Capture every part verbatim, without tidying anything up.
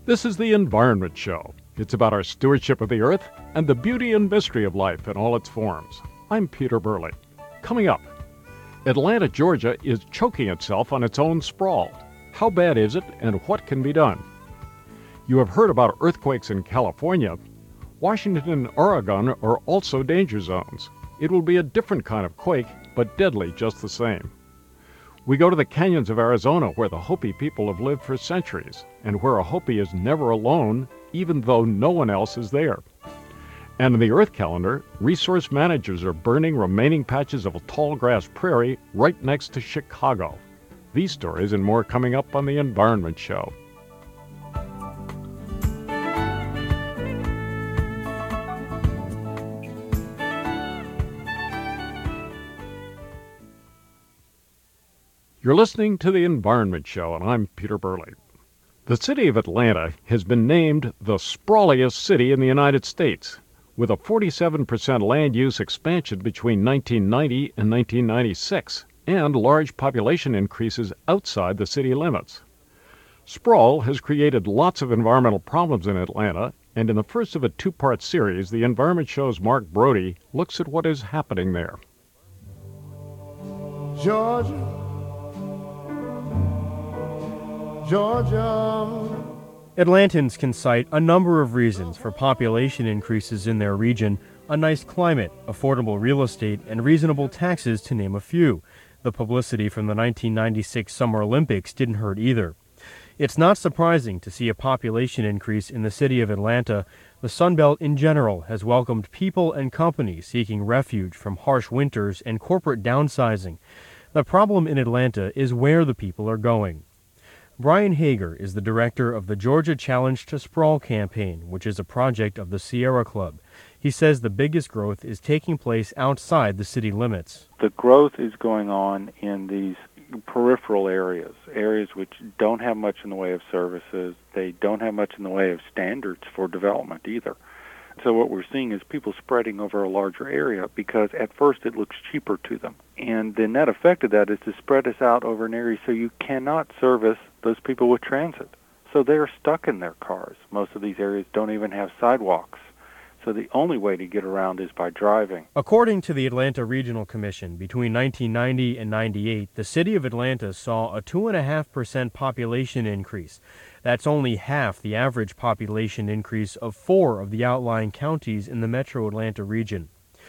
This is the Environment Show. It's about our stewardship of the earth and the beauty and mystery of life in all its forms. I'm Peter Burley. Coming up, Atlanta, Georgia is choking itself on its own sprawl. How bad is it and what can be done? You have heard about earthquakes in California. Washington and Oregon are also danger zones. It will be a different kind of quake, but deadly just the same. We go to the canyons of Arizona, where the Hopi people have lived for centuries, and where a Hopi is never alone, even though no one else is there. And in the Earth calendar, resource managers are burning remaining patches of a tall grass prairie right next to Chicago. These stories and more coming up on the Environment Show. You're listening to the Environment Show, and I'm Peter Burley. The city of Atlanta has been named the sprawliest city in the United States, with a forty-seven percent land use expansion between nineteen ninety and nineteen ninety-six, and large population increases outside the city limits. Sprawl has created lots of environmental problems in Atlanta, and in the first of a two-part series, the Environment Show's Mark Brody looks at what is happening there. Georgia, Georgia. Atlantans can cite a number of reasons for population increases in their region: a nice climate, affordable real estate, and reasonable taxes, to name a few. The publicity from the nineteen ninety-six Summer Olympics didn't hurt either. It's not surprising to see a population increase in the city of Atlanta. The Sun Belt in general has welcomed people and companies seeking refuge from harsh winters and corporate downsizing. The problem in Atlanta is where the people are going. Brian Hager is the director of the Georgia Challenge to Sprawl campaign, which is a project of the Sierra Club. He says the biggest growth is taking place outside the city limits. The growth is going on in these peripheral areas, areas which don't have much in the way of services. They don't have much in the way of standards for development either. So what we're seeing is people spreading over a larger area because at first it looks cheaper to them. And the net effect of that is to spread us out over an area so you cannot service those people with transit. So they're stuck in their cars. Most of these areas don't even have sidewalks. So the only way to get around is by driving. According to the Atlanta Regional Commission, between nineteen ninety and ninety-eight, the city of Atlanta saw a two point five percent population increase. That's only half the average population increase of four of the outlying counties in the metro Atlanta region.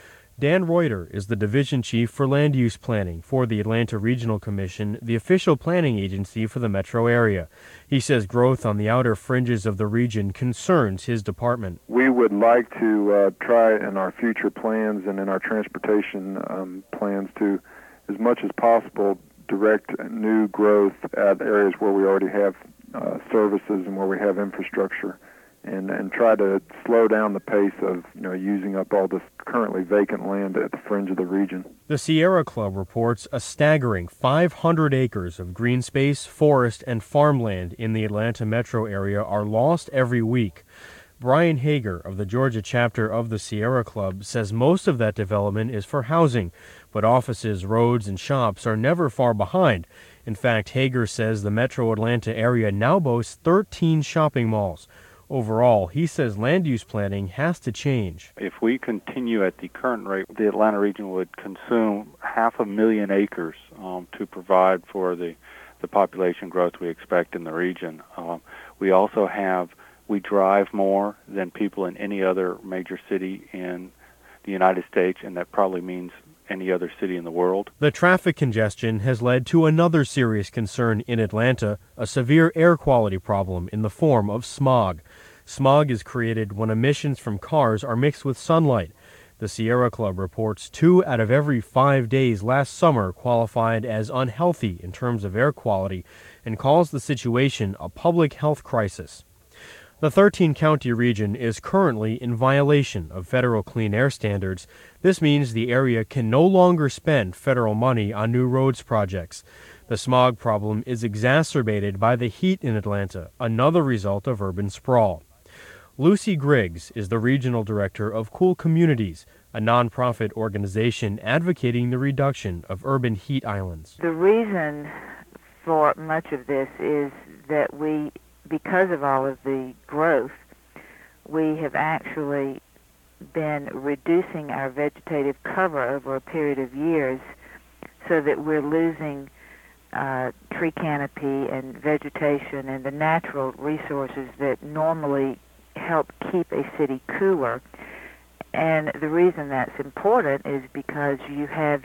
Dan Reuter is the division chief for land use planning for the Atlanta Regional Commission, the official planning agency for the metro area. He says growth on the outer fringes of the region concerns his department. We would like to uh, try in our future plans and in our transportation um, plans to, as much as possible, direct new growth at areas where we already have uh, services and where we have infrastructure. And, and try to slow down the pace of you know using up all this currently vacant land at the fringe of the region. The Sierra Club reports a staggering five hundred acres of green space, forest, and farmland in the Atlanta metro area are lost every week. Brian Hager of the Georgia chapter of the Sierra Club says most of that development is for housing, but offices, roads, and shops are never far behind. In fact, Hager says the metro Atlanta area now boasts thirteen shopping malls. Overall, he says land use planning has to change. If we continue at the current rate, the Atlanta region would consume half a million acres um, to provide for the, the population growth we expect in the region. Um, we also have, we drive more than people in any other major city in the United States, and that probably means any other city in the world. The traffic congestion has led to another serious concern in Atlanta, a severe air quality problem in the form of smog. Smog is created when emissions from cars are mixed with sunlight. The Sierra Club reports two out of every five days last summer qualified as unhealthy in terms of air quality and calls the situation a public health crisis. The thirteen-county region is currently in violation of federal clean air standards. This means the area can no longer spend federal money on new roads projects. The smog problem is exacerbated by the heat in Atlanta, another result of urban sprawl. Lucy Griggs is the regional director of Cool Communities, a nonprofit organization advocating the reduction of urban heat islands. The reason for much of this is that we because of all of the growth, we have actually been reducing our vegetative cover over a period of years so that we're losing uh, tree canopy and vegetation and the natural resources that normally help keep a city cooler. And the reason that's important is because you have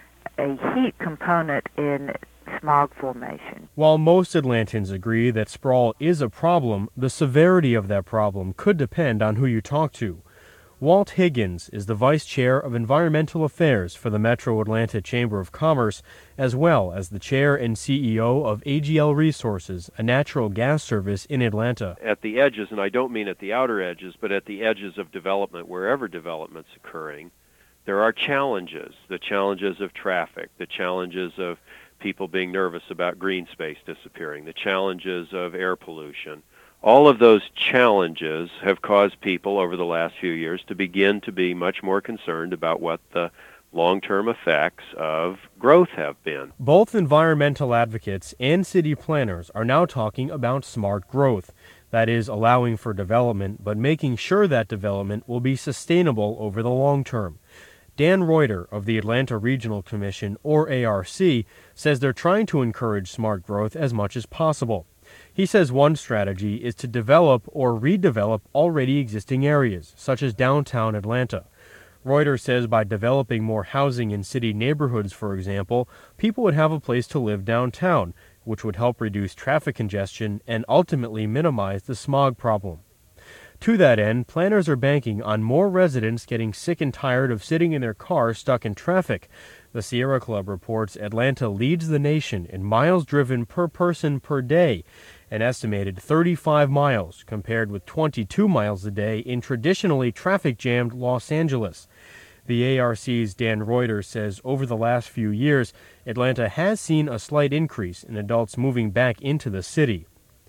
a heat component in smog formation. While most Atlantans agree that sprawl is a problem, the severity of that problem could depend on who you talk to. Walt Higgins is the Vice Chair of Environmental Affairs for the Metro Atlanta Chamber of Commerce, as well as the Chair and C E O of A G L Resources, a natural gas service in Atlanta. At the edges, and I don't mean at the outer edges, but at the edges of development, wherever development's occurring, there are challenges, the challenges of traffic, the challenges of people being nervous about green space disappearing, the challenges of air pollution. All of those challenges have caused people over the last few years to begin to be much more concerned about what the long-term effects of growth have been. Both environmental advocates and city planners are now talking about smart growth. That is, allowing for development, but making sure that development will be sustainable over the long term. Dan Reuter of the Atlanta Regional Commission, or A R C, says they're trying to encourage smart growth as much as possible. He says one strategy is to develop or redevelop already existing areas, such as downtown Atlanta. Reuter says by developing more housing in city neighborhoods, for example, people would have a place to live downtown, which would help reduce traffic congestion and ultimately minimize the smog problem. To that end, planners are banking on more residents getting sick and tired of sitting in their cars stuck in traffic. The Sierra Club reports Atlanta leads the nation in miles driven per person per day, an estimated thirty-five miles, compared with twenty-two miles a day in traditionally traffic-jammed Los Angeles. The A R C's Dan Reuter says over the last few years, Atlanta has seen a slight increase in adults moving back into the city.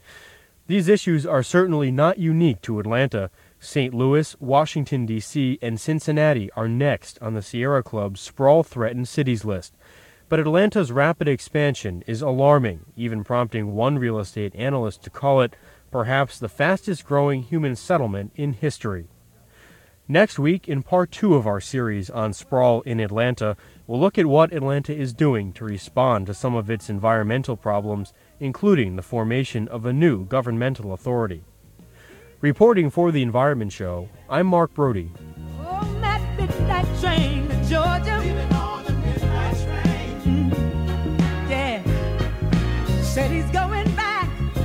These issues are certainly not unique to Atlanta. Saint Louis, Washington, D C, and Cincinnati are next on the Sierra Club's sprawl-threatened cities list. But Atlanta's rapid expansion is alarming, even prompting one real estate analyst to call it perhaps the fastest-growing human settlement in history. Next week, in part two of our series on sprawl in Atlanta, we'll look at what Atlanta is doing to respond to some of its environmental problems, including the formation of a new governmental authority. Reporting for The Environment Show, I'm Mark Brody. Oh, that midnight train to Georgia. Leaving on the midnight train. Mm-hmm. Yeah. Said he's going back.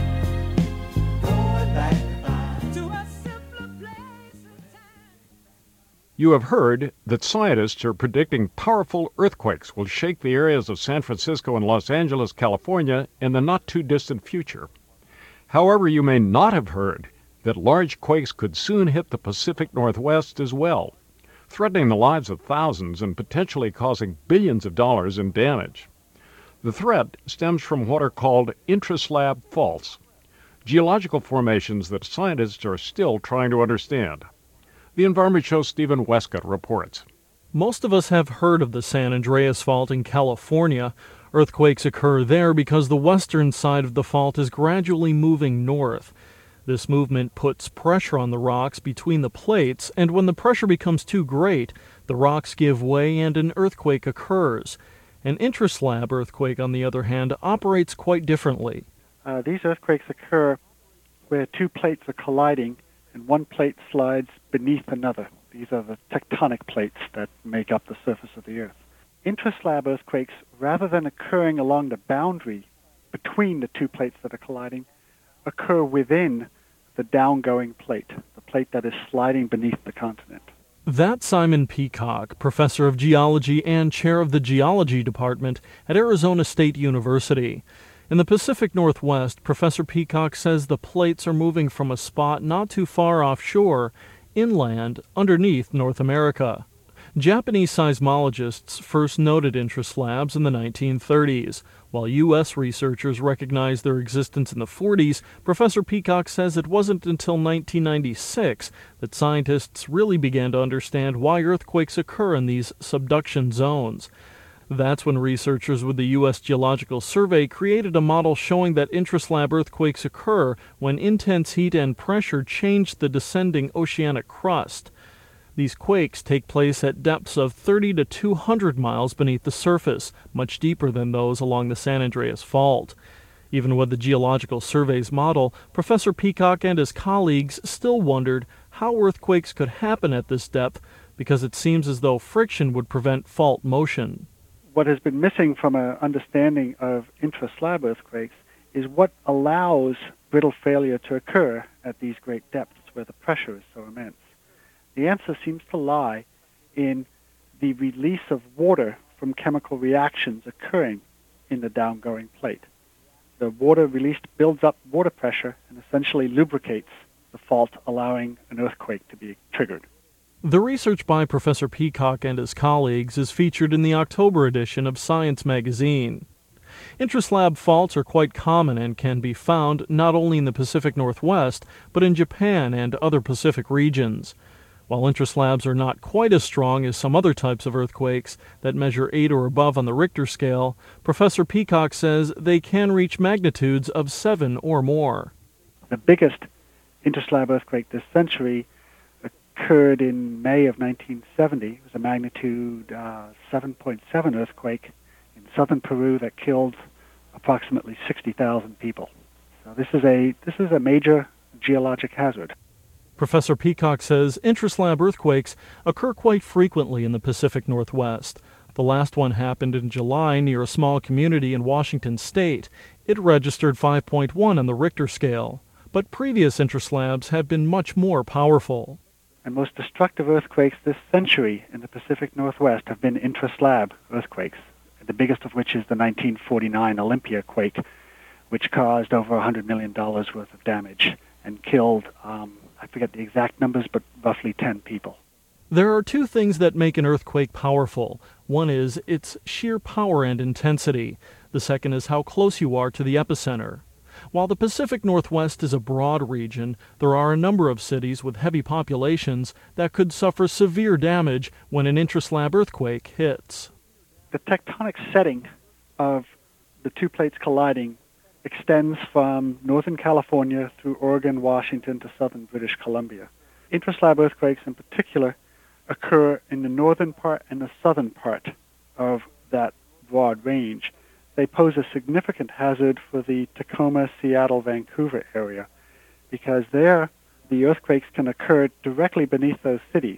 Going back to a simpler place of time. You have heard that scientists are predicting powerful earthquakes will shake the areas of San Francisco and Los Angeles, California in the not-too-distant future. However, you may not have heard that large quakes could soon hit the Pacific Northwest as well, threatening the lives of thousands and potentially causing billions of dollars in damage. The threat stems from what are called intraslab faults, geological formations that scientists are still trying to understand. The Environment Show's Stephen Westcott reports. Most of us have heard of the San Andreas Fault in California. Earthquakes occur there because the western side of the fault is gradually moving north. This movement puts pressure on the rocks between the plates, and when the pressure becomes too great, the rocks give way and an earthquake occurs. An intraslab earthquake, on the other hand, operates quite differently. Uh, these earthquakes occur where two plates are colliding and one plate slides beneath another. These are the tectonic plates that make up the surface of the Earth. Intraslab earthquakes, rather than occurring along the boundary between the two plates that are colliding, occur within the downgoing plate, the plate that is sliding beneath the continent. That's Simon Peacock, professor of geology and chair of the geology department at Arizona State University. In the Pacific Northwest, Professor Peacock says the plates are moving from a spot not too far offshore, inland, underneath North America. Japanese seismologists first noted intraslabs in the nineteen thirties. While U S researchers recognized their existence in the forties, Professor Peacock says it wasn't until nineteen ninety-six that scientists really began to understand why earthquakes occur in these subduction zones. That's when researchers with the U S Geological Survey created a model showing that intraslab earthquakes occur when intense heat and pressure change the descending oceanic crust. These quakes take place at depths of thirty to two hundred miles beneath the surface, much deeper than those along the San Andreas Fault. Even with the Geological Survey's model, Professor Peacock and his colleagues still wondered how earthquakes could happen at this depth because it seems as though friction would prevent fault motion. What has been missing from an understanding of intraslab earthquakes is what allows brittle failure to occur at these great depths where the pressure is so immense. The answer seems to lie in the release of water from chemical reactions occurring in the downgoing plate. The water released builds up water pressure and essentially lubricates the fault, allowing an earthquake to be triggered. The research by Professor Peacock and his colleagues is featured in the October edition of Science magazine. Intraslab faults are quite common and can be found not only in the Pacific Northwest, but in Japan and other Pacific regions. While intraslabs are not quite as strong as some other types of earthquakes that measure eight or above on the Richter scale, Professor Peacock says they can reach magnitudes of seven or more. The biggest intraslab earthquake this century occurred in May of nineteen seventy. It was a magnitude uh, seven point seven earthquake in southern Peru that killed approximately sixty thousand people. So this is a this is a major geologic hazard. Professor Peacock says intraslab earthquakes occur quite frequently in the Pacific Northwest. The last one happened in July near a small community in Washington state. It registered five point one on the Richter scale, but previous intraslabs have been much more powerful. And most destructive earthquakes this century in the Pacific Northwest have been intraslab earthquakes, the biggest of which is the nineteen forty-nine Olympia quake, which caused over one hundred million dollars worth of damage and killed, um, I forget the exact numbers, but roughly ten people. There are two things that make an earthquake powerful. One is its sheer power and intensity. The second is how close you are to the epicenter. While the Pacific Northwest is a broad region, there are a number of cities with heavy populations that could suffer severe damage when an intraslab earthquake hits. The tectonic setting of the two plates colliding extends from northern California through Oregon, Washington to southern British Columbia. Intraslab earthquakes in particular occur in the northern part and the southern part of that broad range. They pose a significant hazard for the Tacoma, Seattle, Vancouver area because there the earthquakes can occur directly beneath those cities.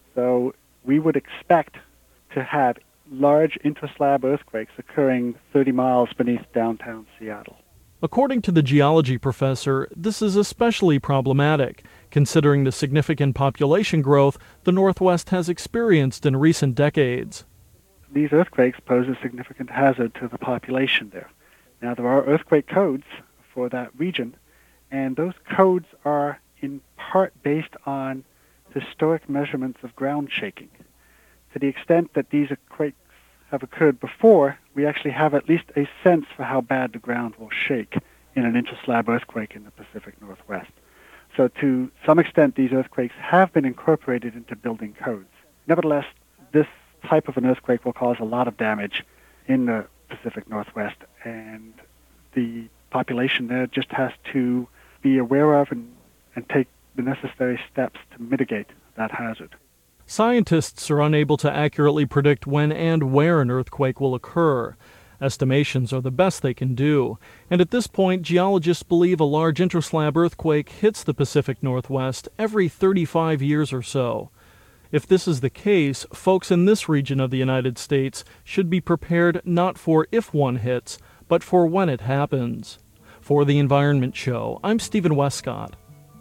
So we would expect to have large intraslab earthquakes occurring thirty miles beneath downtown Seattle. According to the geology professor, this is especially problematic, considering the significant population growth the Northwest has experienced in recent decades. These earthquakes pose a significant hazard to the population there. Now, there are earthquake codes for that region, and those codes are in part based on historic measurements of ground shaking. To the extent that these earthquakes have occurred before, we actually have at least a sense for how bad the ground will shake in an intraslab earthquake in the Pacific Northwest. So to some extent, these earthquakes have been incorporated into building codes. Nevertheless, this type of an earthquake will cause a lot of damage in the Pacific Northwest, and the population there just has to be aware of and, and take the necessary steps to mitigate that hazard. Scientists are unable to accurately predict when and where an earthquake will occur. Estimations are the best they can do, and at this point, geologists believe a large intraslab earthquake hits the Pacific Northwest every thirty-five years or so. If this is the case, folks in this region of the United States should be prepared not for if one hits, but for when it happens. For The Environment Show, I'm Stephen Westcott.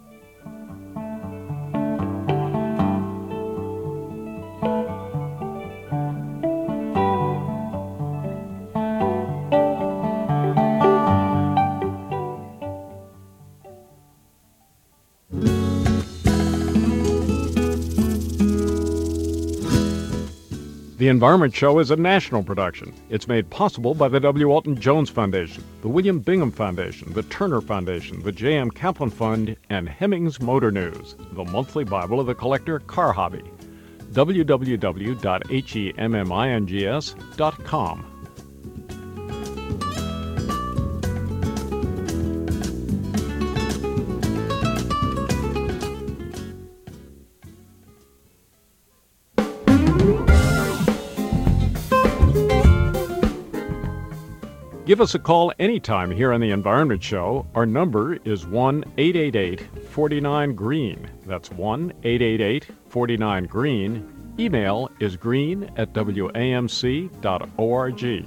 The Environment Show is a national production. It's made possible by the W. Alton Jones Foundation, the William Bingham Foundation, the Turner Foundation, the J M. Kaplan Fund, and Hemmings Motor News, the monthly Bible of the collector car hobby. w w w dot hemmings dot com. Give us a call anytime here on The Environment Show. Our number is one eight eight eight, four nine, green. That's one eight eight eight, four nine, green. Email is green at w a m c dot org.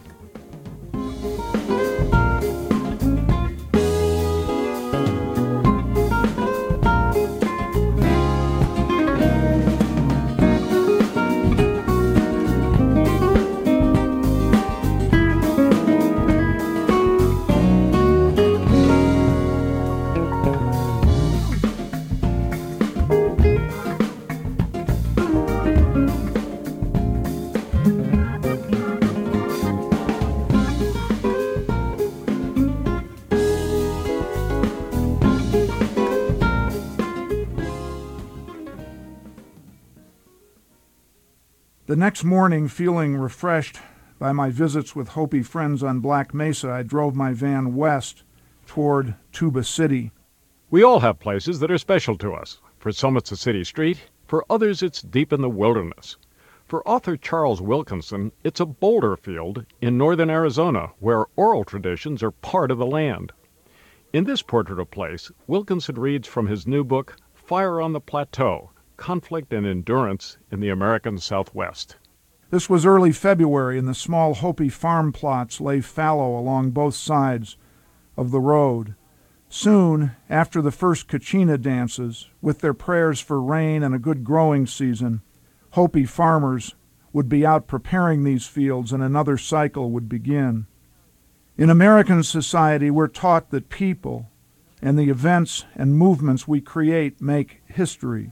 The next morning, feeling refreshed by my visits with Hopi friends on Black Mesa, I drove my van west toward Tuba City. We all have places that are special to us. For some, it's a city street. For others, it's deep in the wilderness. For author Charles Wilkinson, it's a boulder field in northern Arizona where oral traditions are part of the land. In this portrait of place, Wilkinson reads from his new book, Fire on the Plateau, Conflict and Endurance in the American Southwest. This was early February, and the small Hopi farm plots lay fallow along both sides of the road. Soon, after the first Kachina dances, with their prayers for rain and a good growing season, Hopi farmers would be out preparing these fields and another cycle would begin. In American society, we're taught that people and the events and movements we create make history.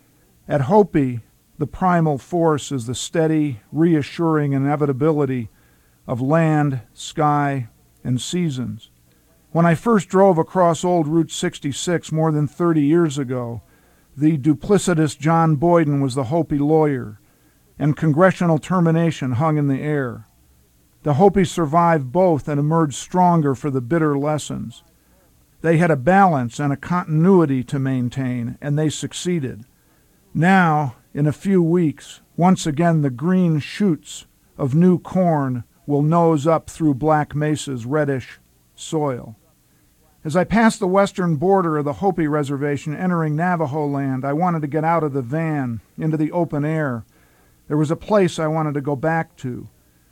At Hopi, the primal force is the steady, reassuring inevitability of land, sky, and seasons. When I first drove across old Route sixty-six more than thirty years ago, the duplicitous John Boyden was the Hopi lawyer, and congressional termination hung in the air. The Hopi survived both and emerged stronger for the bitter lessons. They had a balance and a continuity to maintain, and they succeeded. Now, in a few weeks, once again the green shoots of new corn will nose up through Black Mesa's reddish soil. As I passed the western border of the Hopi Reservation entering Navajo land, I wanted to get out of the van into the open air. There was a place I wanted to go back to.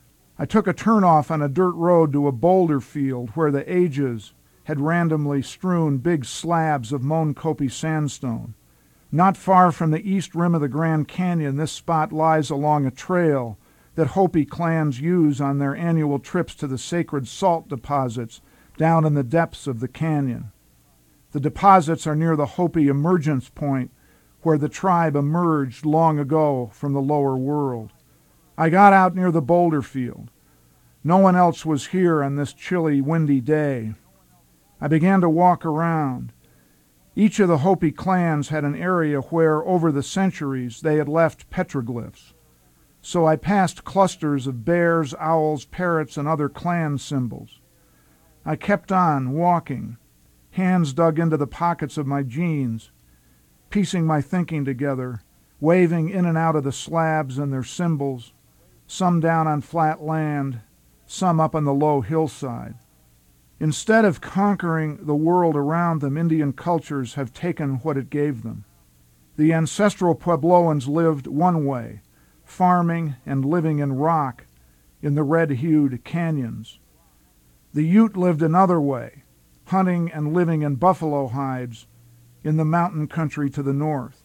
I took a turnoff on a dirt road to a boulder field where the ages had randomly strewn big slabs of Moenkopi sandstone. Not far from the east rim of the Grand Canyon, this spot lies along a trail that Hopi clans use on their annual trips to the sacred salt deposits down in the depths of the canyon. The deposits are near the Hopi emergence point, where the tribe emerged long ago from the lower world. I got out near the boulder field. No one else was here on this chilly, windy day. I began to walk around. Each of the Hopi clans had an area where, over the centuries, they had left petroglyphs. So I passed clusters of bears, owls, parrots, and other clan symbols. I kept on walking, hands dug into the pockets of my jeans, piecing my thinking together, waving in and out of the slabs and their symbols, some down on flat land, some up on the low hillside. Instead of conquering the world around them, Indian cultures have taken what it gave them. The ancestral Puebloans lived one way, farming and living in rock in the red-hued canyons. The Ute lived another way, hunting and living in buffalo hides in the mountain country to the north.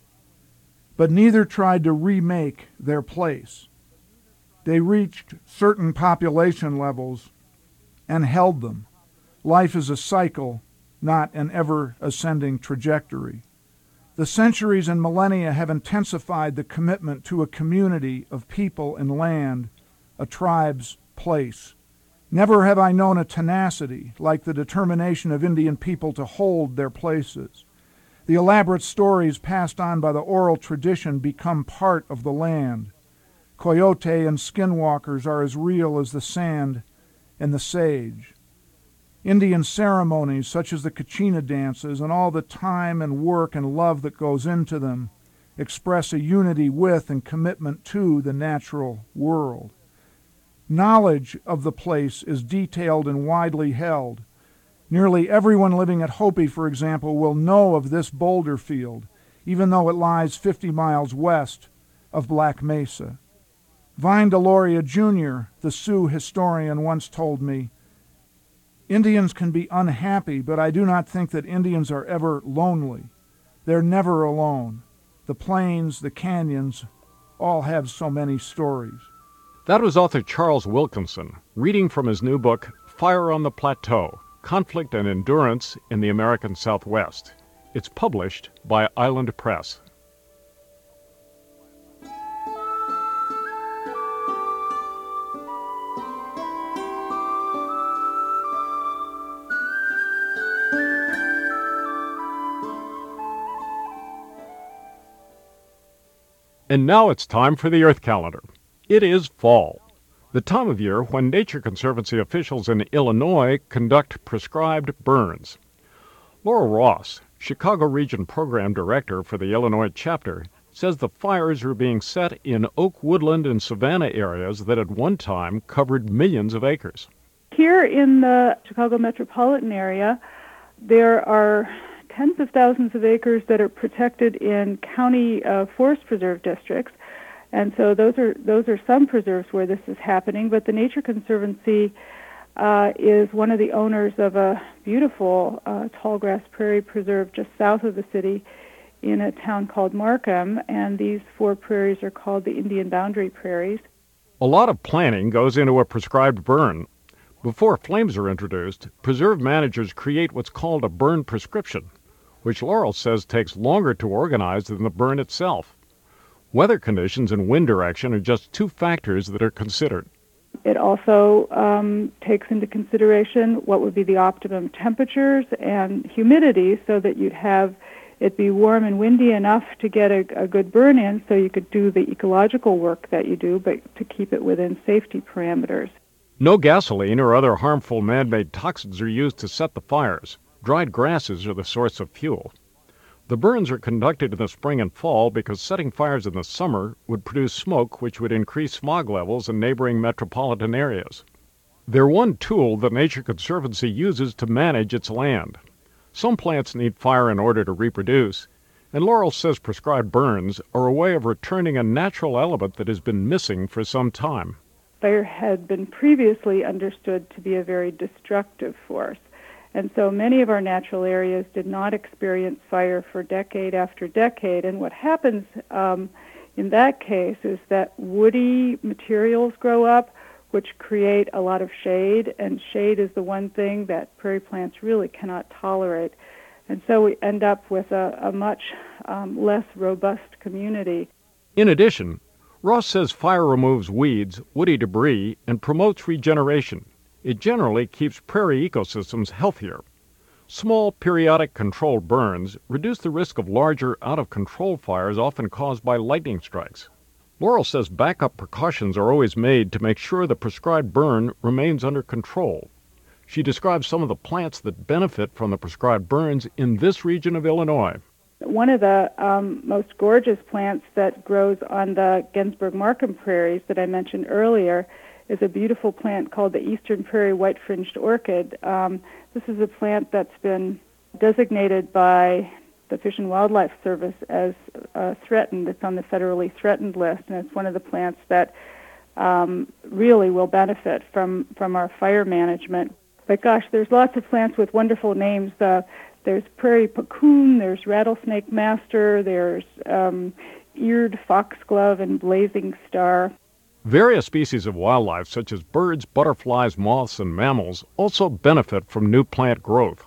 But neither tried to remake their place. They reached certain population levels and held them. Life is a cycle, not an ever-ascending trajectory. The centuries and millennia have intensified the commitment to a community of people and land, a tribe's place. Never have I known a tenacity like the determination of Indian people to hold their places. The elaborate stories passed on by the oral tradition become part of the land. Coyote and skinwalkers are as real as the sand and the sage. Indian ceremonies such as the Kachina dances and all the time and work and love that goes into them express a unity with and commitment to the natural world. Knowledge of the place is detailed and widely held. Nearly everyone living at Hopi, for example, will know of this boulder field, even though it lies fifty miles west of Black Mesa. Vine Deloria Junior, the Sioux historian, once told me, "Indians can be unhappy, but I do not think that Indians are ever lonely. They're never alone. The plains, the canyons, all have so many stories." That was author Charles Wilkinson, reading from his new book, Fire on the Plateau, Conflict and Endurance in the American Southwest. It's published by Island Press. And now it's time for the Earth Calendar. It is fall, the time of year when Nature Conservancy officials in Illinois conduct prescribed burns. Laura Ross, Chicago Region Program Director for the Illinois chapter, says the fires are being set in oak woodland and savanna areas that at one time covered millions of acres. Here in the Chicago metropolitan area, there are tens of thousands of acres that are protected in county uh, forest preserve districts. And so those are those are some preserves where this is happening, but the Nature Conservancy uh, is one of the owners of a beautiful uh, tallgrass prairie preserve just south of the city in a town called Markham, and these four prairies are called the Indian Boundary Prairies. A lot of planning goes into a prescribed burn. Before flames are introduced, preserve managers create what's called a burn prescription, which Laurel says takes longer to organize than the burn itself. Weather conditions and wind direction are just two factors that are considered. It also um, takes into consideration what would be the optimum temperatures and humidity so that you'd have it be warm and windy enough to get a, a good burn in so you could do the ecological work that you do, but to keep it within safety parameters. No gasoline or other harmful man-made toxins are used to set the fires. Dried grasses are the source of fuel. The burns are conducted in the spring and fall because setting fires in the summer would produce smoke which would increase smog levels in neighboring metropolitan areas. They're one tool the Nature Conservancy uses to manage its land. Some plants need fire in order to reproduce, and Laurel says prescribed burns are a way of returning a natural element that has been missing for some time. Fire had been previously understood to be a very destructive force. And so many of our natural areas did not experience fire for decade after decade. And what happens um, in that case is that woody materials grow up, which create a lot of shade. And shade is the one thing that prairie plants really cannot tolerate. And so we end up with a, a much um, less robust community. In addition, Ross says fire removes weeds, woody debris, and promotes regeneration. It generally keeps prairie ecosystems healthier. Small, periodic controlled burns reduce the risk of larger, out-of-control fires often caused by lightning strikes. Laurel says backup precautions are always made to make sure the prescribed burn remains under control. She describes some of the plants that benefit from the prescribed burns in this region of Illinois. One of the um, most gorgeous plants that grows on the Ginsberg-Markham prairies that I mentioned earlier is a beautiful plant called the Eastern Prairie White-Fringed Orchid. Um, this is a plant that's been designated by the Fish and Wildlife Service as uh, threatened. It's on the federally threatened list, and it's one of the plants that um, really will benefit from, from our fire management. But gosh, there's lots of plants with wonderful names. Uh, there's prairie puccoon, there's rattlesnake master, there's um, eared foxglove and blazing star. Various species of wildlife, such as birds, butterflies, moths, and mammals, also benefit from new plant growth.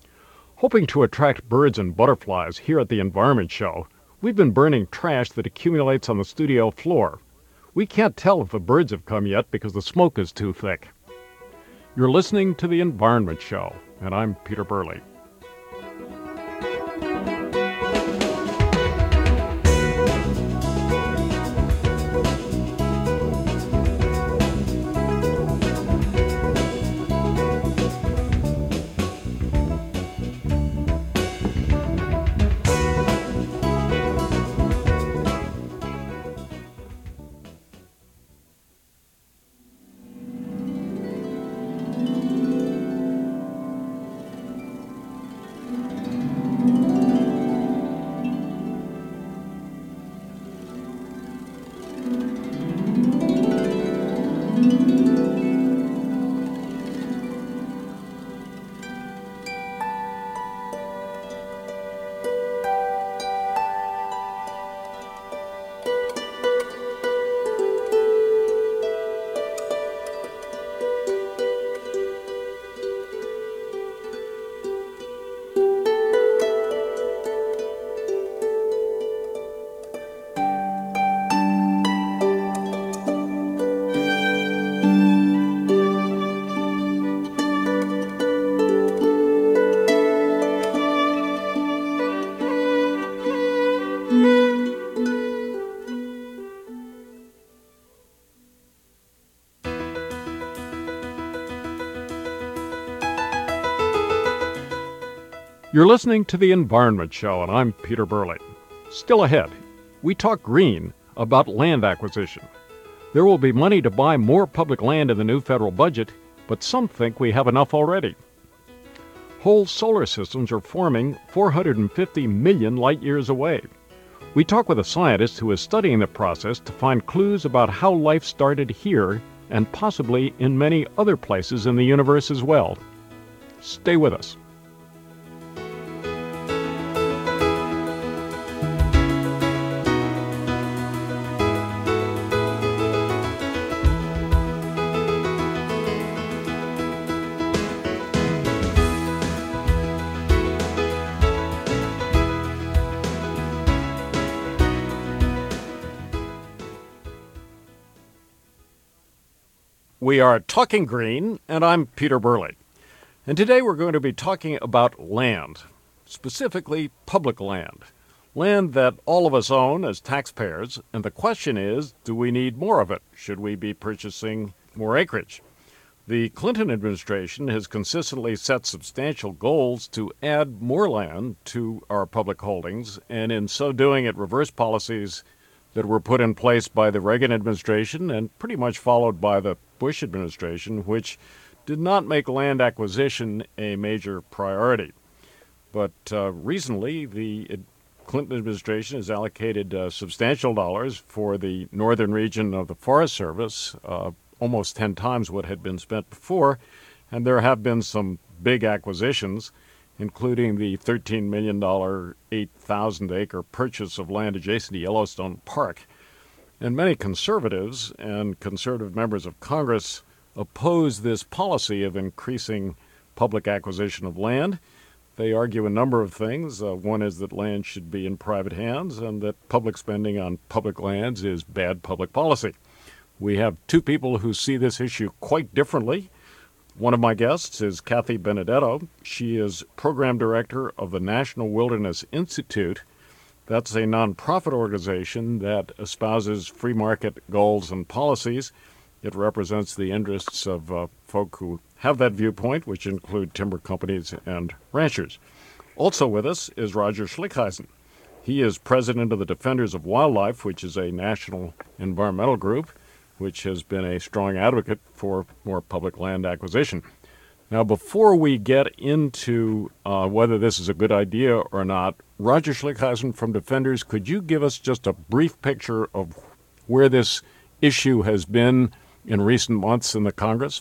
Hoping to attract birds and butterflies here at the Environment Show, we've been burning trash that accumulates on the studio floor. We can't tell if the birds have come yet because the smoke is too thick. You're listening to the Environment Show, and I'm Peter Burley. You're listening to The Environment Show, and I'm Peter Burley. Still ahead, we talk green about land acquisition. There will be money to buy more public land in the new federal budget, but some think we have enough already. Whole solar systems are forming four hundred fifty million light years away. We talk with a scientist who is studying the process to find clues about how life started here and possibly in many other places in the universe as well. Stay with us. We are Talking Green, and I'm Peter Burley. And today we're going to be talking about land, specifically public land. Land that all of us own as taxpayers, and the question is, do we need more of it? Should we be purchasing more acreage? The Clinton administration has consistently set substantial goals to add more land to our public holdings, and in so doing it reversed policies that were put in place by the Reagan administration and pretty much followed by the Bush administration, which did not make land acquisition a major priority. But uh, recently, the Clinton administration has allocated uh, substantial dollars for the northern region of the Forest Service, uh, almost ten times what had been spent before, and there have been some big acquisitions, including the thirteen million dollars, eight thousand acre purchase of land adjacent to Yellowstone Park. And many conservatives and conservative members of Congress oppose this policy of increasing public acquisition of land. They argue a number of things. Uh, one is that land should be in private hands and that public spending on public lands is bad public policy. We have two people who see this issue quite differently. One of my guests is Kathy Benedetto. She is program director of the National Wilderness Institute. That's a nonprofit organization that espouses free market goals and policies. It represents the interests of uh, folk who have that viewpoint, which include timber companies and ranchers. Also with us is Roger Schlickeisen. He is president of the Defenders of Wildlife, which is a national environmental group, which has been a strong advocate for more public land acquisition. Now, before we get into uh, whether this is a good idea or not, Roger Schlickeisen from Defenders, could you give us just a brief picture of where this issue has been in recent months in the Congress?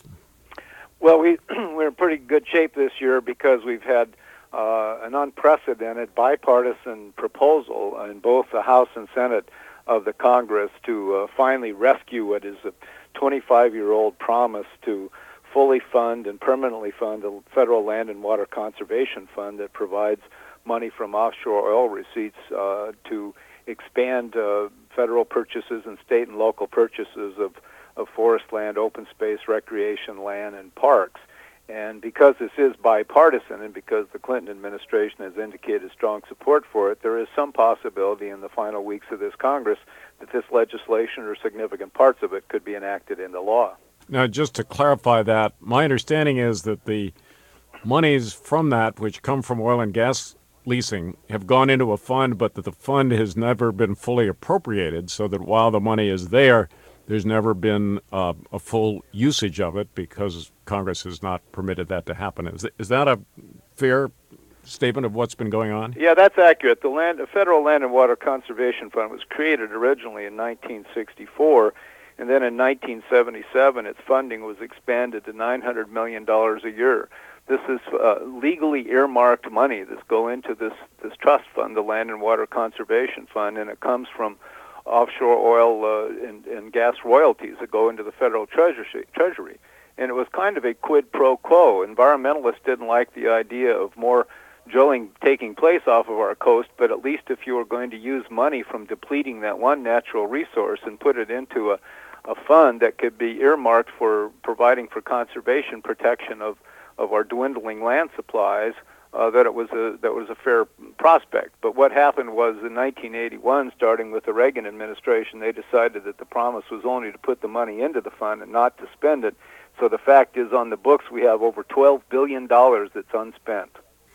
Well, we, we're in pretty good shape this year because we've had uh, an unprecedented bipartisan proposal in both the House and Senate of the Congress to uh, finally rescue what is a twenty-five-year-old promise to fully fund and permanently fund the Federal Land and Water Conservation Fund that provides money from offshore oil receipts uh, to expand uh, federal purchases and state and local purchases of, of forest land, open space, recreation land, and parks. And because this is bipartisan and because the Clinton administration has indicated strong support for it, there is some possibility in the final weeks of this Congress that this legislation or significant parts of it could be enacted into law. Now, just to clarify that, my understanding is that the monies from that, which come from oil and gas leasing, have gone into a fund, but that the fund has never been fully appropriated, so that while the money is there, there's never been uh, a full usage of it because Congress has not permitted that to happen. Is, is that a fair statement of what's been going on? Yeah, that's accurate. The land, the Federal Land and Water Conservation Fund was created originally in nineteen sixty-four, and then in nineteen seventy-seven its funding was expanded to nine hundred million dollars a year. This is uh, legally earmarked money that's go into this, this trust fund, the Land and Water Conservation Fund, and it comes from offshore oil uh, and, and gas royalties that go into the federal treasury, treasury. And it was kind of a quid pro quo. Environmentalists didn't like the idea of more drilling taking place off of our coast, but at least if you were going to use money from depleting that one natural resource and put it into a, a fund that could be earmarked for providing for conservation protection of, of our dwindling land supplies, uh, that it was a that was a fair prospect. But what happened was in nineteen eighty-one, starting with the Reagan administration, they decided that the promise was only to put the money into the fund and not to spend it. So the fact is, on the books, we have over twelve billion dollars that's unspent.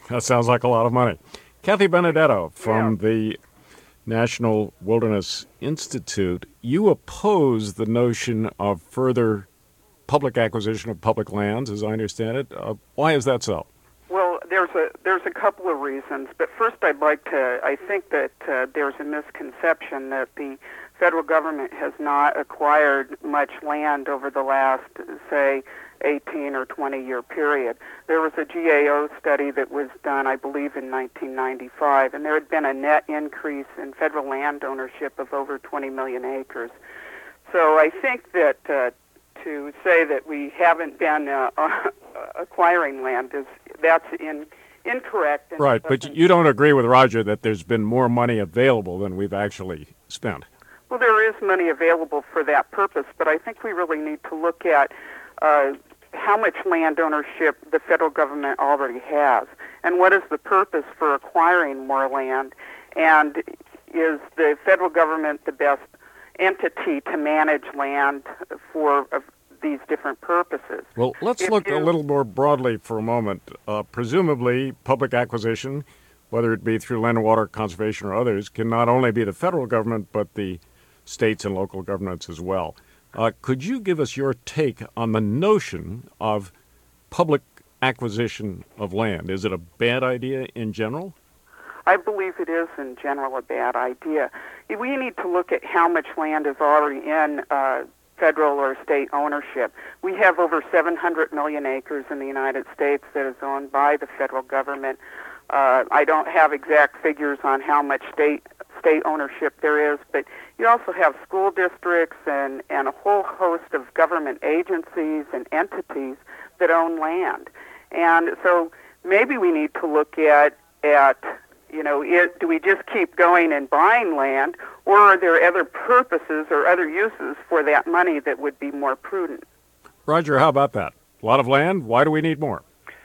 That sounds like a lot of money. Kathy Benedetto from yeah. the National Wilderness Institute, you oppose the notion of further public acquisition of public lands, as I understand it. Uh, why is that so? Well, there's a there's a couple of reasons, but first I'd like to, I think that uh, there's a misconception that the federal government has not acquired much land over the last, say, eighteen or twenty year period. There was a G A O study that was done, I believe, in nineteen ninety-five, and there had been a net increase in federal land ownership of over twenty million acres. So I think that uh, to say that we haven't been uh, acquiring land is that's in, incorrect. And right, but you don't agree with Roger that there's been more money available than we've actually spent. Well, there is money available for that purpose, but I think we really need to look at uh, how much land ownership the federal government already has, and what is the purpose for acquiring more land, and is the federal government the best entity to manage land for uh, these different purposes? Well, let's if look you, a little more broadly for a moment. Uh, presumably, public acquisition, whether it be through land and water conservation or others, can not only be the federal government, but the states and local governments as well. Uh, could you give us your take on the notion of public acquisition of land? Is it a bad idea in general? I believe it is in general a bad idea. We need to look at how much land is already in uh, federal or state ownership. We have over seven hundred million acres in the United States that is owned by the federal government. Uh, I don't have exact figures on how much state state ownership there is, but you also have school districts and, and a whole host of government agencies and entities that own land. And so maybe we need to look at, at you know, it, do we just keep going and buying land, or are there other purposes or other uses for that money that would be more prudent? Roger, how about that? A lot of land, why do we need more?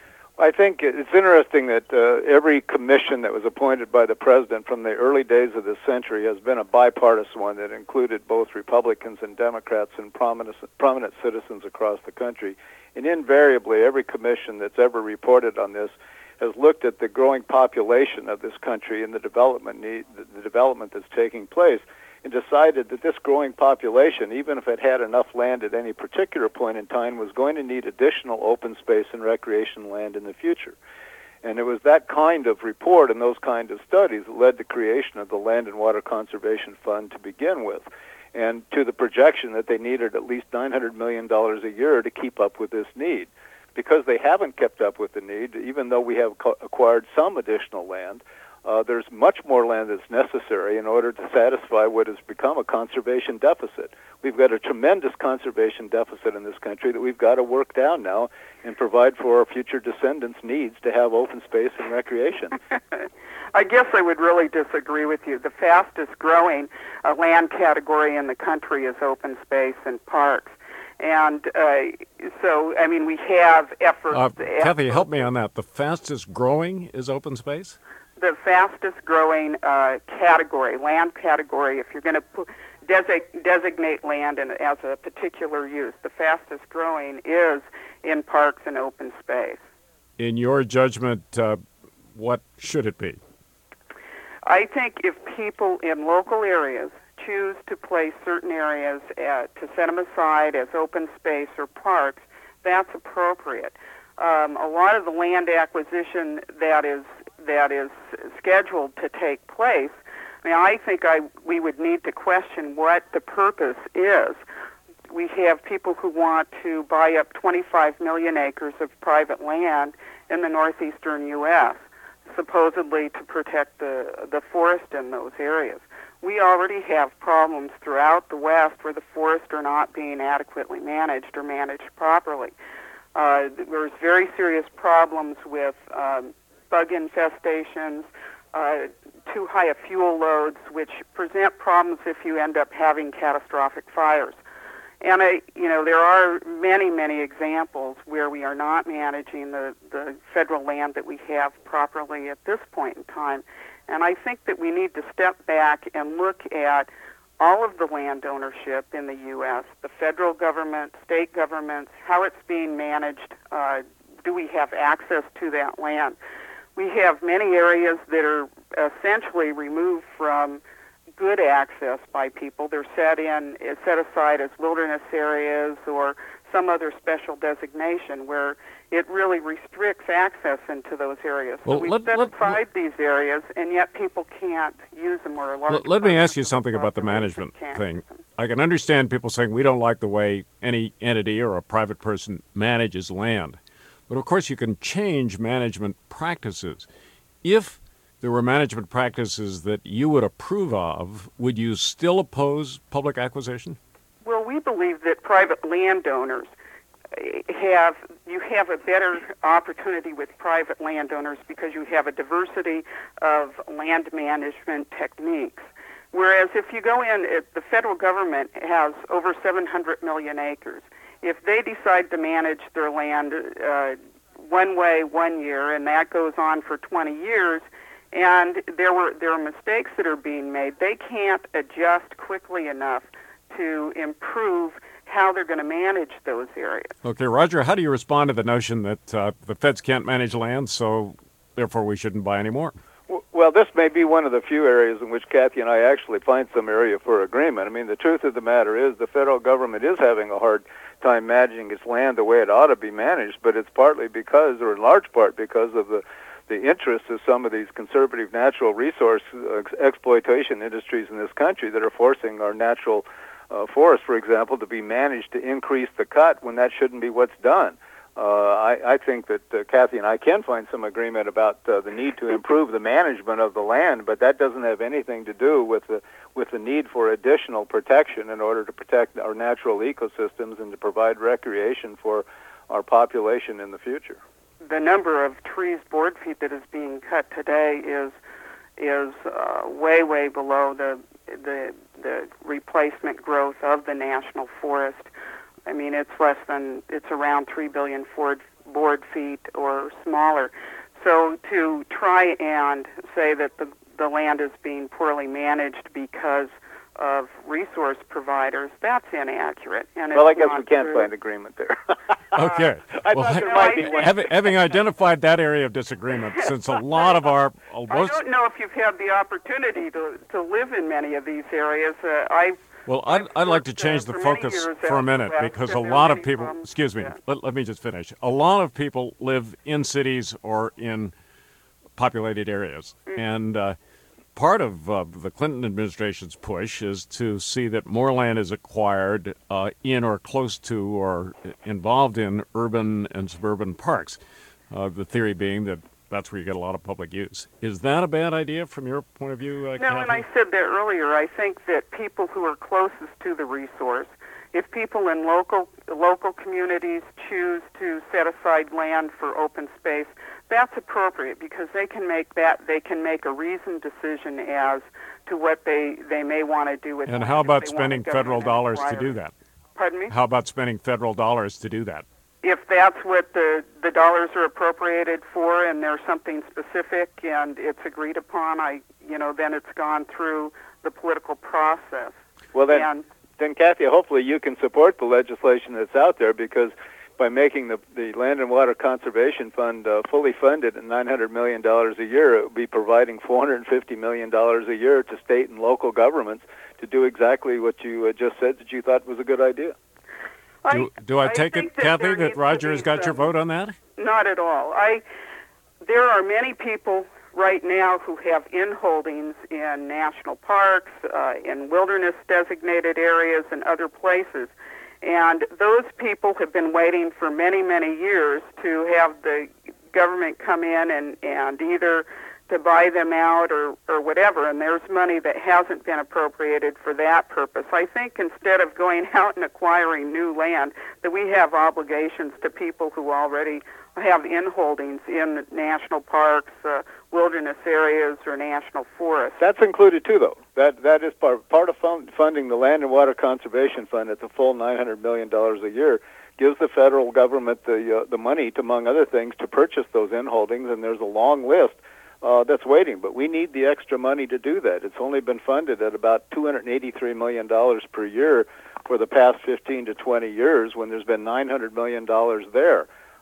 I think it's interesting that uh, every commission that was appointed by the president from the early days of this century has been a bipartisan one that included both Republicans and Democrats and prominent, prominent citizens across the country. And invariably, every commission that's ever reported on this has looked at the growing population of this country and the development need, the development that's taking place, and decided that this growing population, even if it had enough land at any particular point in time, was going to need additional open space and recreation land in the future. And it was that kind of report and those kind of studies that led to creation of the Land and Water Conservation Fund to begin with, and to the projection that they needed at least nine hundred million dollars a year to keep up with this need. Because they haven't kept up with the need, even though we have co- acquired some additional land, Uh, there's much more land that's necessary in order to satisfy what has become a conservation deficit. We've got a tremendous conservation deficit in this country that we've got to work down now and provide for our future descendants' needs to have open space and recreation. I guess I would really disagree with you. The fastest growing uh, land category in the country is open space and parks. And uh, so, I mean, we have efforts. Uh, Kathy, help me on that. The fastest growing is open space? The fastest growing uh, category, land category, if you're going to desi- designate land in, as a particular use, the fastest growing is in parks and open space. In your judgment, uh, what should it be? I think if people in local areas choose to place certain areas at, to set them aside as open space or parks, that's appropriate. Um, a lot of the land acquisition that is that is scheduled to take place, I mean, I think I we would need to question what the purpose is. We have people who want to buy up twenty-five million acres of private land in the northeastern U S, supposedly to protect the, the forest in those areas. We already have problems throughout the West where the forests are not being adequately managed or managed properly. Uh, there's very serious problems with um, bug infestations, uh, too high of fuel loads, which present problems if you end up having catastrophic fires. And, I, you know, there are many, many examples where we are not managing the, the federal land that we have properly at this point in time. And I think that we need to step back and look at all of the land ownership in the U S, the federal government, state governments, how it's being managed. Uh, do we have access to that land? we have many areas that are essentially removed from good access by people. They're set in, set aside as wilderness areas or some other special designation where it really restricts access into those areas. Well, so we let- set let- aside these areas, and yet people can't use them or a large Let, let me ask you portion of something the about the population management can't. thing. I can understand people saying we don't like the way any entity or a private person manages land. But of course, you can change management practices. If there were management practices that you would approve of, would you still oppose public acquisition? Well, we believe that private landowners have, you have a better opportunity with private landowners because you have a diversity of land management techniques. Whereas if you go in, it, the federal government has over seven hundred million acres. If they decide to manage their land uh, one way one year, and that goes on for twenty years, and there were there are mistakes that are being made, they can't adjust quickly enough to improve how they're going to manage those areas. Okay, Roger, how do you respond to the notion that uh, the feds can't manage land, so therefore we shouldn't buy any more? Well, this may be one of the few areas in which Kathy and I actually find some area for agreement. I mean, the truth of the matter is the federal government is having a hard time managing its land the way it ought to be managed, but it's partly because, or in large part because of the the interests of some of these conservative natural resource uh, exploitation industries in this country that are forcing our natural uh, forests, for example, to be managed to increase the cut when that shouldn't be what's done. Uh, I, I think that uh, Kathy and I can find some agreement about uh, the need to improve the management of the land, but that doesn't have anything to do with the with the need for additional protection in order to protect our natural ecosystems and to provide recreation for our population in the future. The number of trees board feet that is being cut today is is uh, way way below the the the replacement growth of the national forest. I mean, it's less than it's around three billion board board feet or smaller. So to try and say that the the land is being poorly managed because of resource providers, that's inaccurate. And well, I it's guess not we can't true. find agreement there. Okay. I well, thought there might be one. having, having identified that area of disagreement, since a lot of our I most don't know if you've had the opportunity to, to live in many of these areas. Uh, I've Well, I'd, I'd like to change uh, the for many focus years for a out minute west, because a and there lot are of many people, problems. excuse me, Yeah. let, let me just finish. A lot of people live in cities or in populated areas. Mm. And uh, part of uh, the Clinton administration's push is to see that more land is acquired uh, in or close to or involved in urban and suburban parks. Uh, the theory being that that's where you get a lot of public use. Is that a bad idea from your point of view, uh, No, and I Kathy? said that earlier. I think that people who are closest to the resource, if people in local local communities choose to set aside land for open space, that's appropriate because they can make that they can make a reasoned decision as to what they, they may want to do with And land how if about they want spending a federal government dollars to acquired. do that? Pardon me? How about spending federal dollars to do that? If that's what the, the dollars are appropriated for and there's something specific and it's agreed upon, I you know, then it's gone through the political process. Well, then, And then Kathy, hopefully you can support the legislation that's out there because by making the, the Land and Water Conservation Fund uh, fully funded at nine hundred million dollars a year, it would be providing four hundred fifty million dollars a year to state and local governments to do exactly what you uh, just said that you thought was a good idea. Do, do I I take think it, that Kathy, there that needs to Roger be has got your some- vote on that? Not at all. I there are many people right now who have in-holdings in national parks, uh, in wilderness designated areas, and other places. And those people have been waiting for many, many years to have the government come in and, and either to buy them out or, or whatever, and there's money that hasn't been appropriated for that purpose. I think instead of going out and acquiring new land, that we have obligations to people who already have in-holdings in national parks, uh, wilderness areas, or national forests. That's included too, though. That that is part part of fund, funding the Land and Water Conservation Fund at the full nine hundred million dollars a year. Gives the federal government the uh, the money, to, among other things, to purchase those in-holdings, and there's a long list uh, that's waiting. But we need the extra money to do that. It's only been funded at about two hundred eighty-three million dollars per year for the past fifteen to twenty years, when there's been nine hundred million dollars there.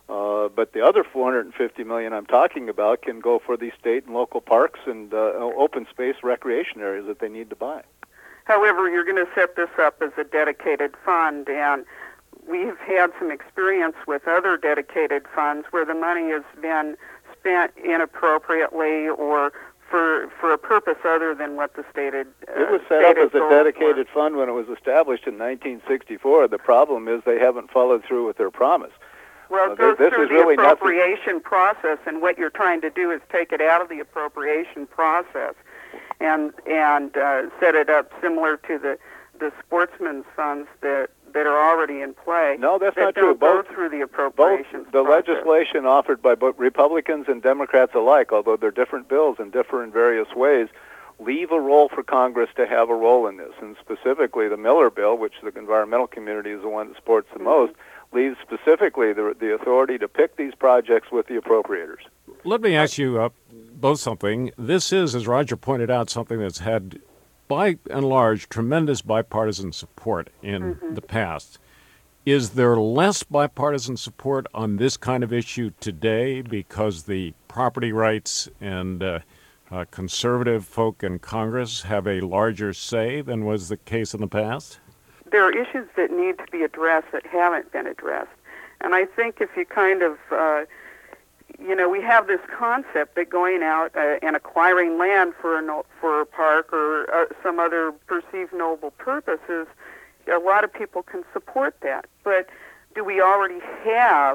Uh, but the other four hundred fifty million I'm talking about can go for these state and local parks and uh, open space recreation areas that they need to buy. However, you're going to set this up as a dedicated fund, and we've had some experience with other dedicated funds where the money has been spent inappropriately or for for a purpose other than what the stated uh, It was set up as a goals dedicated were. fund when it was established in nineteen sixty-four. The problem is they haven't followed through with their promise. Well, Uh, it goes this through is the really nothing- appropriation process, and what you're trying to do is take it out of the appropriation process and and uh, set it up similar to the the sportsman's funds that that are already in play. No, that's that not don't true. Both go through the Both appropriations the process. legislation offered by both Republicans and Democrats alike, although they're different bills and differ in various ways, leave a role for Congress to have a role in this. And specifically, the Miller bill, which the environmental community is the one that supports the Mm-hmm. most, leaves specifically the, the authority to pick these projects with the appropriators. Let me ask you uh, both something. This is, as Roger pointed out, something that's had, by and large, tremendous bipartisan support in Mm-hmm. the past. Is there less bipartisan support on this kind of issue today because the property rights and uh, uh, conservative folk in Congress have a larger say than was the case in the past? There are issues that need to be addressed that haven't been addressed. And I think if you kind of, uh, you know, we have this concept that going out uh, and acquiring land for a, no- for a park or uh, some other perceived noble purposes, a lot of people can support that. But do we already have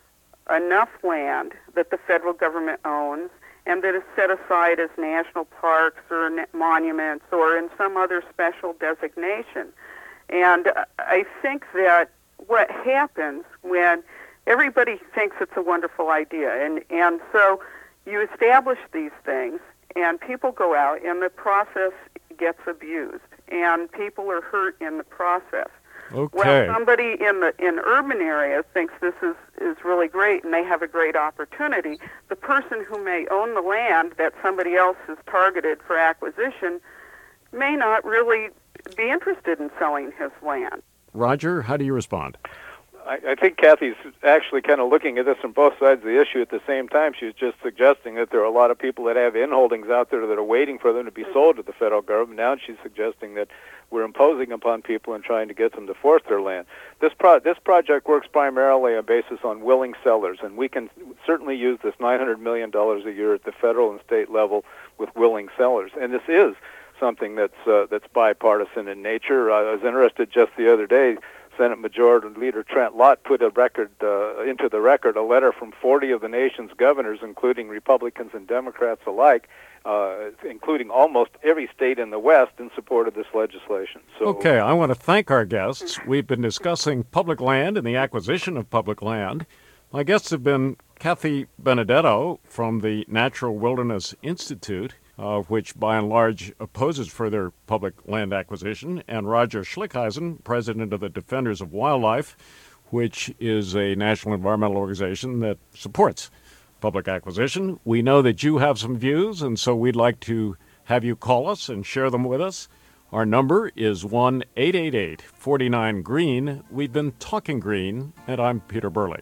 enough land that the federal government owns and that is set aside as national parks or na- monuments or in some other special designation? And I think that what happens when everybody thinks it's a wonderful idea, and, and so you establish these things, and people go out, and the process gets abused, and people are hurt in the process. Okay. Well, somebody in the in urban areas thinks this is, is really great, and they have a great opportunity. The person who may own the land that somebody else has targeted for acquisition may not really be interested in selling his land. Roger, how do you respond? I, I think Kathy's actually kind of looking at this from both sides of the issue at the same time. She was just suggesting that there are a lot of people that have in-holdings out there that are waiting for them to be sold to the federal government. Now she's suggesting that we're imposing upon people and trying to get them to force their land. This pro- this project works primarily on basis on willing sellers, and we can certainly use this nine hundred million dollars a year at the federal and state level with willing sellers. And this is something that's uh, that's bipartisan in nature. I was interested just the other day, Senate Majority Leader Trent Lott put a record uh, into the record a letter from forty of the nation's governors, including Republicans and Democrats alike, uh, including almost every state in the West, in support of this legislation. So, Okay, I want to thank our guests. We've been discussing public land and the acquisition of public land. My guests have been Kathy Benedetto from the Natural Wilderness Institute, Uh, which by and large opposes further public land acquisition, and Roger Schlickeisen, president of the Defenders of Wildlife, which is a national environmental organization that supports public acquisition. We know that you have some views, and so we'd like to have you call us and share them with us. Our number is one eight eight eight, four nine, green. We've been talking green, and I'm Peter Burley.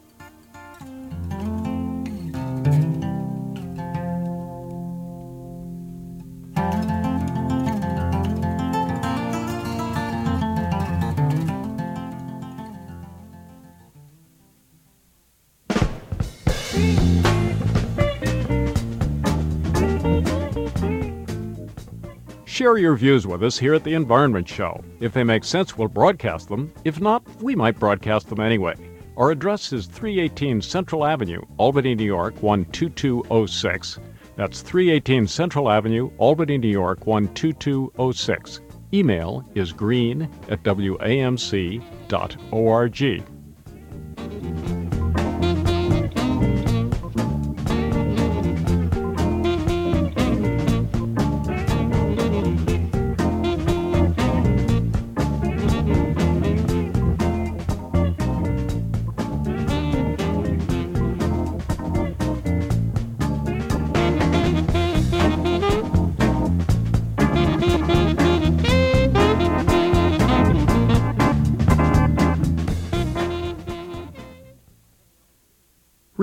Share your views with us here at the Environment Show. If they make sense, we'll broadcast them. If not, we might broadcast them anyway. Our address is three eighteen Central Avenue, Albany, New York, one two two oh six. That's three eighteen Central Avenue, Albany, New York, one two two oh six. Email is green at w a m c dot org.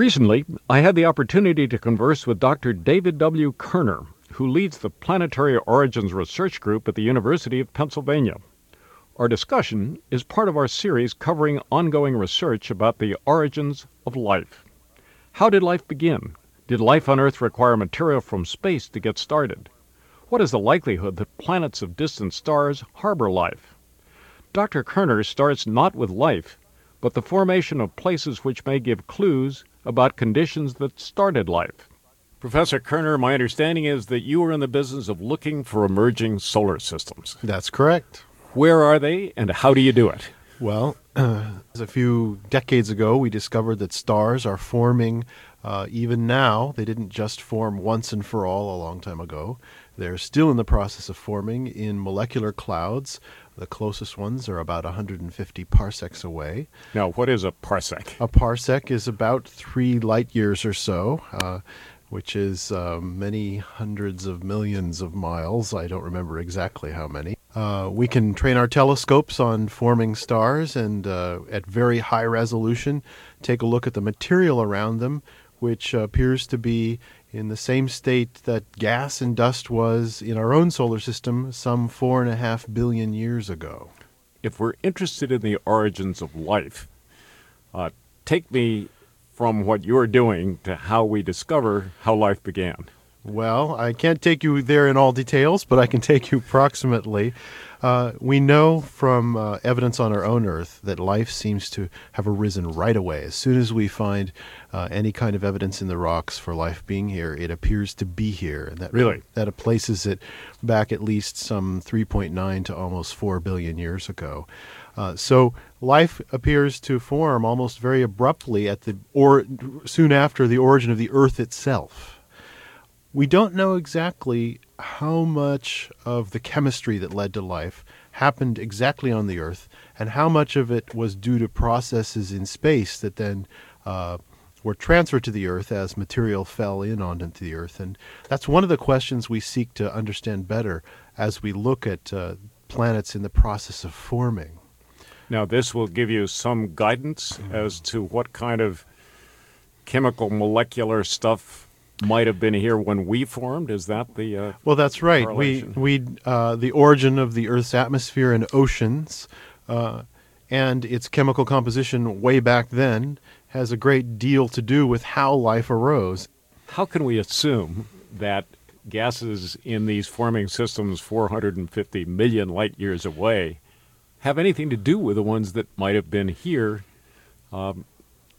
Recently, I had the opportunity to converse with Doctor David W. Kerner, who leads the Planetary Origins Research Group at the University of Pennsylvania. Our discussion is part of our series covering ongoing research about the origins of life. How did life begin? Did life on Earth require material from space to get started? What is the likelihood that planets of distant stars harbor life? Doctor Kerner starts not with life, but the formation of places which may give clues about conditions that started life. Professor Kerner, my understanding is that you are in the business of looking for emerging solar systems. That's correct. Where are they, and how do you do it? Well, uh, a few decades ago, we discovered that stars are forming uh, even now. They didn't just form once and for all a long time ago. They're still in the process of forming in molecular clouds. The closest ones are about one hundred fifty parsecs away. Now, what is a parsec? A parsec is about three light years or so, uh, which is uh, many hundreds of millions of miles. I don't remember exactly how many. Uh, we can train our telescopes on forming stars and uh, at very high resolution take a look at the material around them, which uh, appears to be in the same state that gas and dust was in our own solar system some four and a half billion years ago. If we're interested in the origins of life, uh, take me from what you're doing to how we discover how life began. Well, I can't take you there in all details, but I can take you approximately. Uh, we know from uh, evidence on our own Earth that life seems to have arisen right away. As soon as we find uh, any kind of evidence in the rocks for life being here, it appears to be here. And that, really? That places it back at least some three point nine to almost four billion years ago. Uh, so life appears to form almost very abruptly at the or soon after the origin of the Earth itself. We don't know exactly how much of the chemistry that led to life happened exactly on the Earth and how much of it was due to processes in space that then uh, were transferred to the Earth as material fell in onto the Earth. And that's one of the questions we seek to understand better as we look at uh, planets in the process of forming. Now, this will give you some guidance as to what kind of chemical molecular stuff might have been here when we formed. Is that the uh, well? That's right. We we uh, the origin of the Earth's atmosphere and oceans, uh, and its chemical composition way back then has a great deal to do with how life arose. How can we assume that gases in these forming systems, four hundred fifty million light years away, have anything to do with the ones that might have been here, um,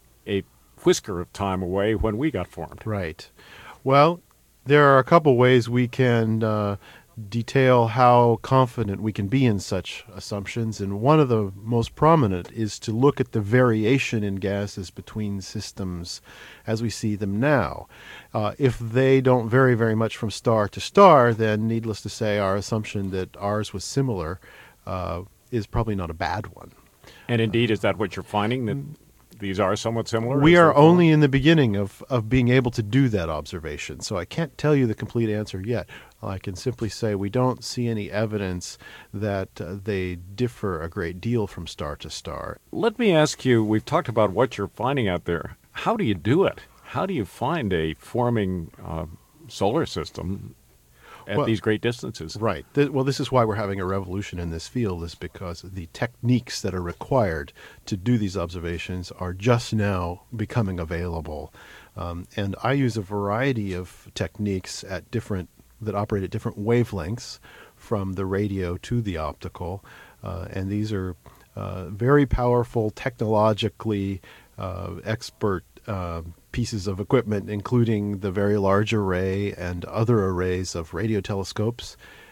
a whisker of time away when we got formed? Right. Well, there are a couple ways we can uh, detail how confident we can be in such assumptions, and one of the most prominent is to look at the variation in gases between systems as we see them now. Uh, if they don't vary very much from star to star, then needless to say, our assumption that ours was similar uh, is probably not a bad one. And indeed, is that what you're finding, that these are somewhat similar? We are only in the beginning of, of being able to do that observation, so I can't tell you the complete answer yet. I can simply say we don't see any evidence that uh, they differ a great deal from star to star. Let me ask you, we've talked about what you're finding out there. How do you do it? How do you find a forming uh, solar system at well, these great distances? Right. Th- well, this is why we're having a revolution in this field, is because the techniques that are required to do these observations are just now becoming available. Um, and I use a variety of techniques at different that operate at different wavelengths, from the radio to the optical. Uh, and these are uh, very powerful, technologically uh, expert uh, pieces of equipment, including the Very Large Array and other arrays of radio telescopes,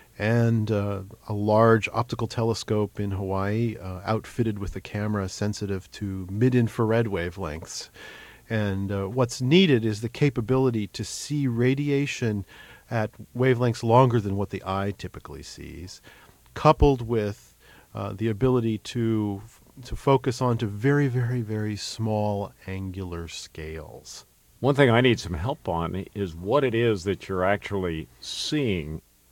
and uh, a large optical telescope in Hawaii uh, outfitted with a camera sensitive to mid-infrared wavelengths. And uh, what's needed is the capability to see radiation at wavelengths longer than what the eye typically sees, coupled with uh, the ability to to focus onto very, very, very small angular scales. One thing I need some help on is what it is that you're actually seeing.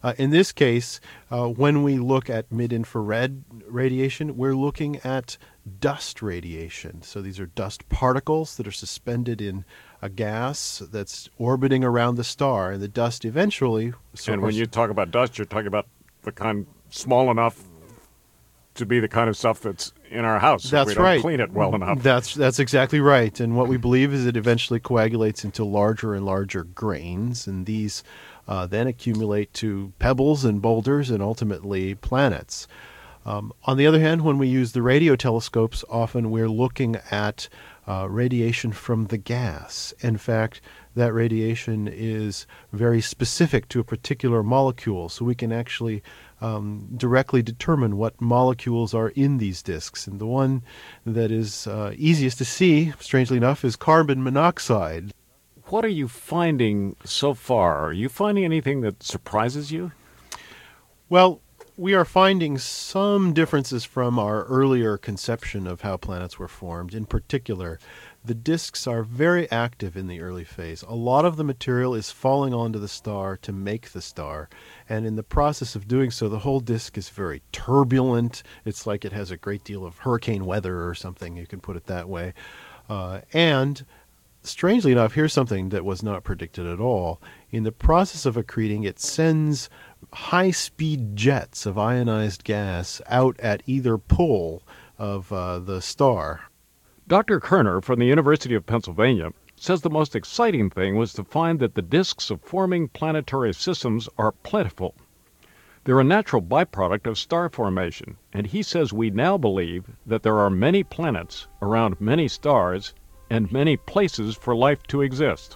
Uh, in this case, uh, when we look at mid-infrared radiation, we're looking at dust radiation. So these are dust particles that are suspended in a gas that's orbiting around the star, and the dust eventually... And when you talk about dust, you're talking about the kind small enough to be the kind of stuff that's in our house. That's if we don't right. Clean it well enough. That's that's exactly right. And what we believe is it eventually coagulates into larger and larger grains, and these uh, then accumulate to pebbles and boulders and ultimately planets. Um, on the other hand, when we use the radio telescopes, often we're looking at uh, radiation from the gas. In fact, that radiation is very specific to a particular molecule, so we can actually um, directly determine what molecules are in these disks. And the one that is uh, easiest to see, strangely enough, is carbon monoxide. What are you finding so far? Are you finding anything that surprises you? Well, we are finding some differences from our earlier conception of how planets were formed. In particular, the disks are very active in the early phase. A lot of the material is falling onto the star to make the star, and in the process of doing so, the whole disk is very turbulent. It's like it has a great deal of hurricane weather or something, you can put it that way. Uh, and strangely enough, here's something that was not predicted at all. In the process of accreting, it sends high-speed jets of ionized gas out at either pole of uh, the star. Doctor Kerner from the University of Pennsylvania says the most exciting thing was to find that the disks of forming planetary systems are plentiful. They're a natural byproduct of star formation, and he says we now believe that there are many planets around many stars and many places for life to exist.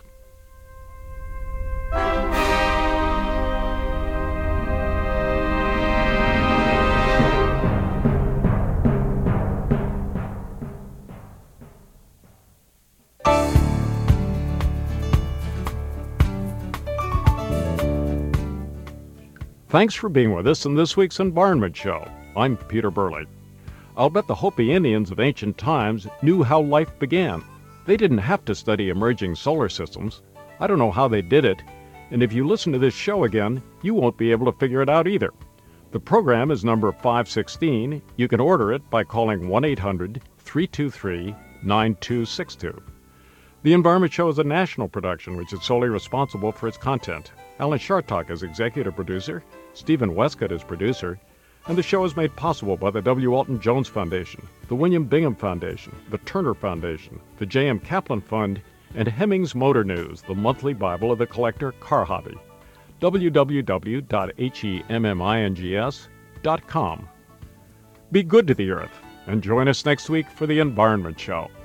Thanks for being with us in this week's Environment Show. I'm Peter Burley. I'll bet the Hopi Indians of ancient times knew how life began. They didn't have to study emerging solar systems. I don't know how they did it, and if you listen to this show again, you won't be able to figure it out either. The program is number five sixteen. You can order it by calling one eight hundred, three two three, nine two six two. The Environment Show is a national production which is solely responsible for its content. Alan Shartok is executive producer, Stephen Westcott is producer, and the show is made possible by the W. Alton Jones Foundation, the William Bingham Foundation, the Turner Foundation, the J M. Kaplan Fund, and Hemmings Motor News, the monthly Bible of the collector car hobby. w w w dot hemmings dot com. Be good to the earth, and join us next week for the Environment Show.